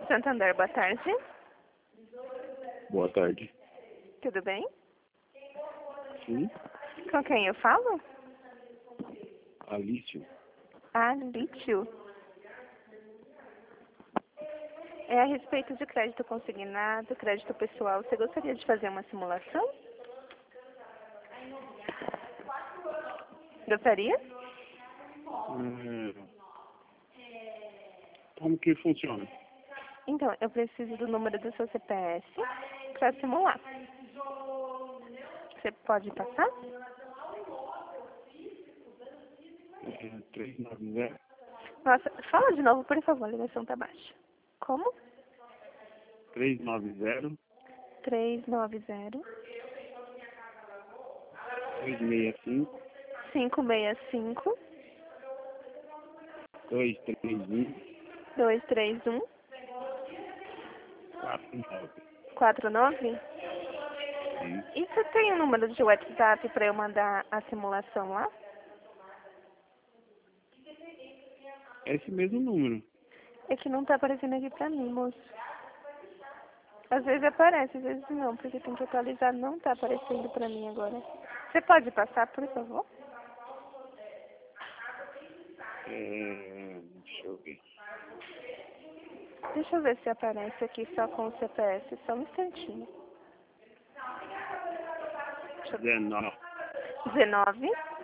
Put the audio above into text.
Santander, boa tarde. Boa tarde. Tudo bem? Sim, Com quem eu falo? Alício. Alício. É a respeito de crédito consignado, crédito pessoal. Você gostaria de fazer uma simulação? Gostaria? Como que funciona? Então, eu preciso do número do seu CPF para simular. Você pode passar? 390 Nossa, fala de novo, por favor, a ligação tá baixa. Como? 390 390 365 565 231 231 49. 49. Sim. E você tem o número de WhatsApp para eu mandar a simulação lá? É esse mesmo número. É que não tá aparecendo aqui pra mim, moço. Às vezes aparece, às vezes não, porque tem que atualizar, não tá aparecendo pra mim agora. Você pode passar, por favor? Deixa eu ver. Deixa eu ver se aparece aqui só com o CPF, só um instantinho. Deixa eu ver. 19 19